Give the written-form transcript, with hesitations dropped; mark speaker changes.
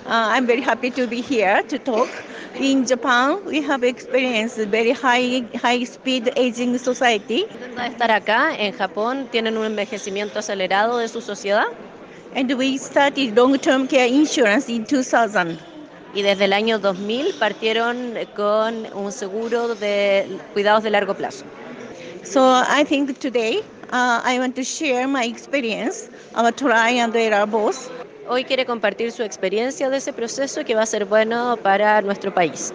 Speaker 1: I'm very happy to be here to talk. In Japan, we have experienced very high speed aging society,
Speaker 2: Contenta de estar acá. En Japón tienen un envejecimiento acelerado de su sociedad
Speaker 1: and we started long-term care insurance in 2000.
Speaker 2: y desde el año 2000 partieron con un seguro de cuidados de largo plazo.
Speaker 1: So I think today I want to share my experience, our try and error both.
Speaker 2: Hoy quiere compartir su experiencia de ese proceso que va a ser bueno para nuestro país.